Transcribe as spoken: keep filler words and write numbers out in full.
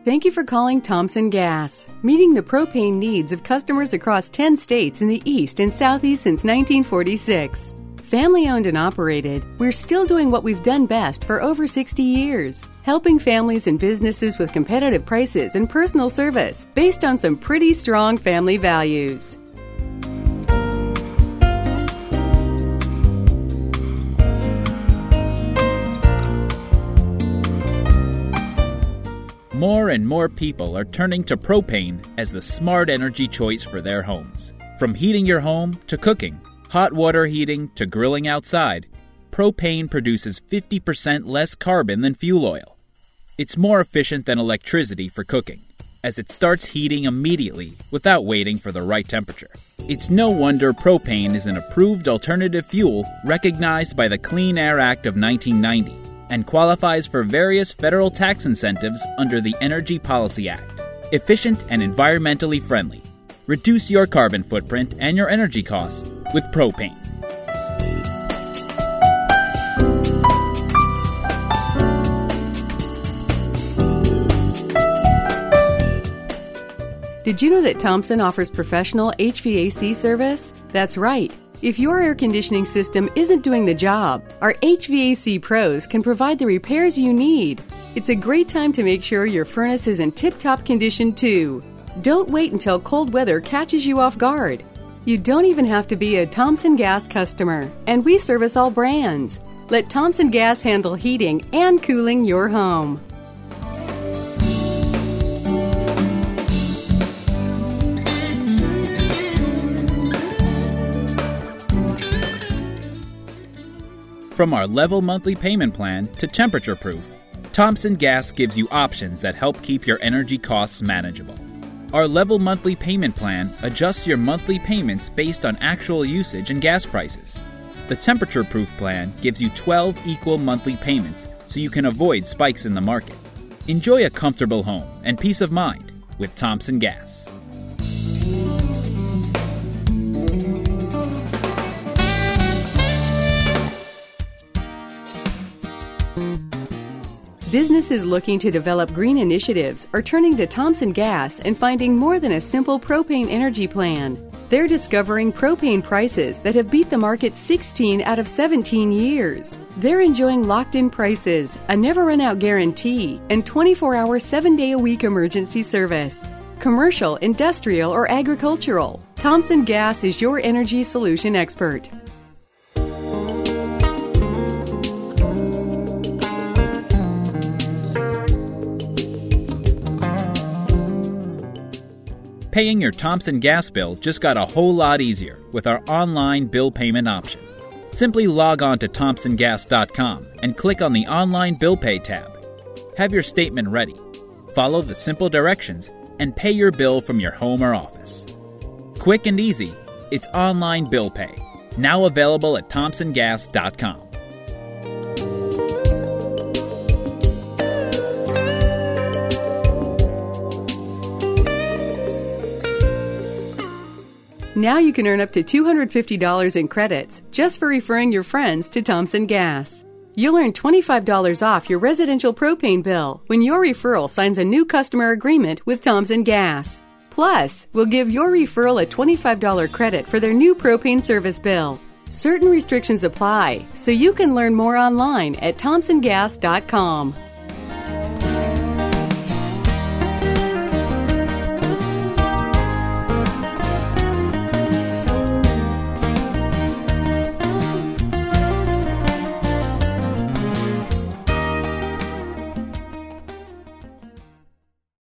Thank you for calling Thompson Gas, meeting the propane needs of customers across ten states in the East and Southeast since nineteen forty-six. Family owned and operated, we're still doing what we've done best for over sixty years, helping families and businesses with competitive prices and personal service based on some pretty strong family values. More and more people are turning to propane as the smart energy choice for their homes. From heating your home to cooking, hot water heating to grilling outside, propane produces fifty percent less carbon than fuel oil. It's more efficient than electricity for cooking, as it starts heating immediately without waiting for the right temperature. It's no wonder propane is an approved alternative fuel recognized by the Clean Air Act of nineteen ninety. And qualifies for various federal tax incentives under the Energy Policy Act. Efficient and environmentally friendly. Reduce your carbon footprint and your energy costs with propane. Did you know that Thompson offers professional H V A C service? That's right. If your air conditioning system isn't doing the job, our H V A C pros can provide the repairs you need. It's a great time to make sure your furnace is in tip-top condition too. Don't wait until cold weather catches you off guard. You don't even have to be a Thompson Gas customer, and we service all brands. Let Thompson Gas handle heating and cooling your home. From our level monthly payment plan to temperature proof, Thompson Gas gives you options that help keep your energy costs manageable. Our level monthly payment plan adjusts your monthly payments based on actual usage and gas prices. The temperature proof plan gives you twelve equal monthly payments so you can avoid spikes in the market. Enjoy a comfortable home and peace of mind with Thompson Gas. Businesses looking to develop green initiatives are turning to Thompson Gas and finding more than a simple propane energy plan. They're discovering propane prices that have beat the market sixteen out of seventeen years. They're enjoying locked-in prices, a never-run-out guarantee, and twenty-four hour, seven day a week emergency service. Commercial, industrial, or agricultural, Thompson Gas is your energy solution expert. Paying your Thompson Gas bill just got a whole lot easier with our online bill payment option. Simply log on to thompson gas dot com and click on the Online Bill Pay tab. Have your statement ready. Follow the simple directions and pay your bill from your home or office. Quick and easy, it's online bill pay. Now available at thompson gas dot com. Now you can earn up to two hundred fifty dollars in credits just for referring your friends to Thompson Gas. You'll earn twenty-five dollars off your residential propane bill when your referral signs a new customer agreement with Thompson Gas. Plus, we'll give your referral a twenty-five dollars credit for their new propane service bill. Certain restrictions apply, so you can learn more online at thompson gas dot com.